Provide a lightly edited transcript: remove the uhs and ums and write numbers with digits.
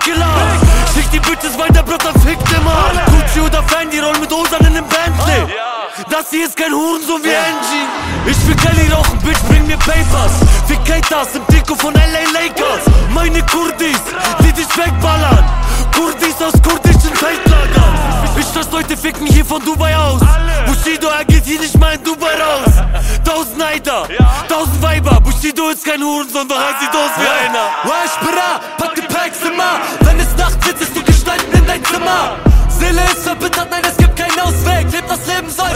gelacht. Schick die Bitches weiter, Bruder, fickt immer. Gucci oder Fan, die rollen mit Osan in nem Bentley. Das hier ist kein Hurensohn wie Angie. Ich will Kelly rauchen, Bitch, bring mir Papers. Fick Katers im Trikot von LA Lakers. Meine Kurdis, die dich wegballern. Kurdis aus kurdischen Feldlagern. Ich lass Leute ficken hier von Dubai aus. Bushido, er geht hier nicht mal in Dubai raus. 1000 Neider, 1000 Weiber. Bushido ist kein Hurensohn, doch er sieht aus wie einer. Wesh, Bra, pack die Packs immer. Wenn es Nacht wird, bist du gestalten in dein Zimmer. Seele ist verbittert, nein, es gibt keinen Ausweg. Lebt das Leben, soll